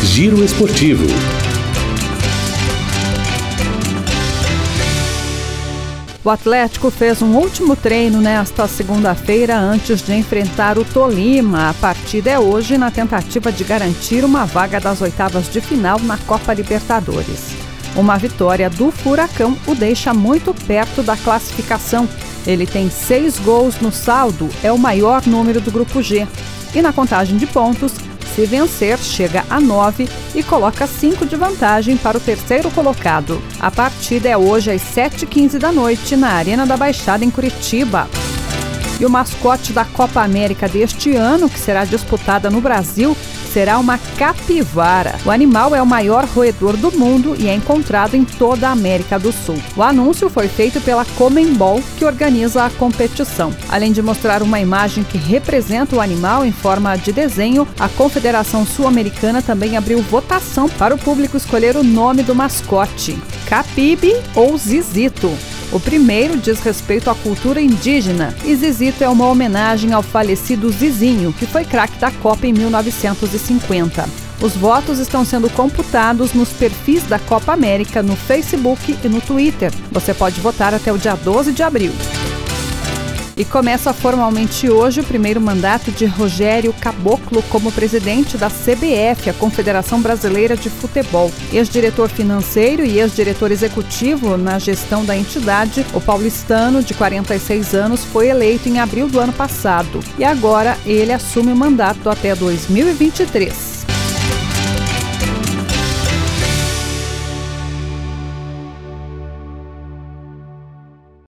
Giro Esportivo. O Atlético fez um último treino nesta segunda-feira antes de enfrentar o Tolima. A partida é hoje na tentativa de garantir uma vaga das oitavas de final na Copa Libertadores. Uma vitória do Furacão o deixa muito perto da classificação. Ele tem 6 gols no saldo, é o maior número do Grupo G. E na contagem de pontos, se vencer, chega a 9 e coloca 5 de vantagem para o terceiro colocado. A partida é hoje às 7h15 da noite na Arena da Baixada, em Curitiba. E o mascote da Copa América deste ano, que será disputada no Brasil, será uma capivara. O animal é o maior roedor do mundo e é encontrado em toda a América do Sul. O anúncio foi feito pela Conmebol, que organiza a competição. Além de mostrar uma imagem que representa o animal em forma de desenho, a Confederação Sul-Americana também abriu votação para o público escolher o nome do mascote: Capibi ou Zizito. O primeiro diz respeito à cultura indígena e Zizito é uma homenagem ao falecido Zizinho, que foi craque da Copa em 1950. Os votos estão sendo computados nos perfis da Copa América no Facebook e no Twitter. Você pode votar até o dia 12 de abril. E começa formalmente hoje o primeiro mandato de Rogério Caboclo como presidente da CBF, a Confederação Brasileira de Futebol. Ex-diretor financeiro e ex-diretor executivo na gestão da entidade, o paulistano, de 46 anos, foi eleito em abril do ano passado. E agora ele assume o mandato até 2023.